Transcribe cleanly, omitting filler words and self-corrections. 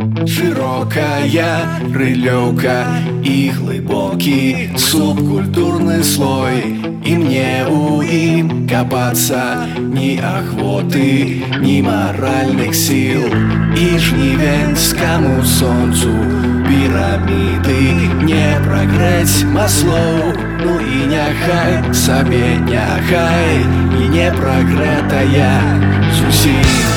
Широкая рылёўка і глыбокі субкультурны слой. І мне у ім капацца ні ахвоты, ні маральных сіл. І жнівеньскаму сонцу піраміды не прагрэць маслоў. Ну і няхай сабе, няхай і не прагрэтая зусім.